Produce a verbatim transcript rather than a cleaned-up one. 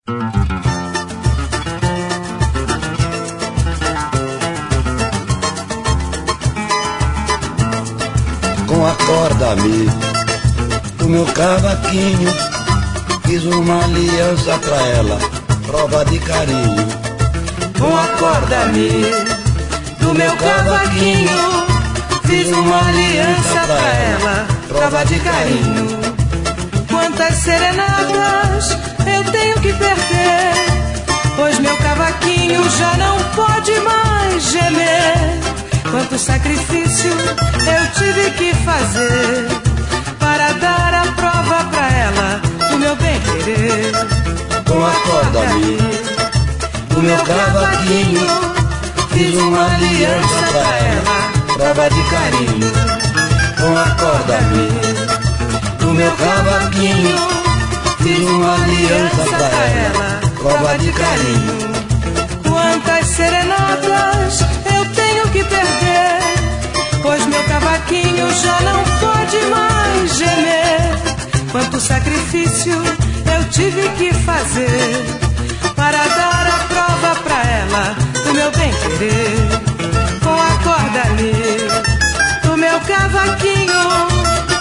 Com a corda-me do meu cavaquinho, fiz uma aliança pra ela, prova de carinho. Com a corda-me do meu cavaquinho, fiz uma aliança pra ela, prova de carinho. Quantas serenatas eu tenho que perder, pois meu cavaquinho já não pode mais gemer. Quanto sacrifício eu tive que fazer para dar a prova pra ela do meu bem-querer. Com a corda-me do meu cavaquinho, fiz uma aliança pra ela, prova de carinho. Com a corda-me do meu cavaquinho, fiz uma aliança pra ela, prova de carinho. Quantas serenatas eu tenho que perder, pois meu cavaquinho já não pode mais gemer. Quanto sacrifício eu tive que fazer para dar a prova pra ela do meu bem-querer. Com a corda ali do meu cavaquinho,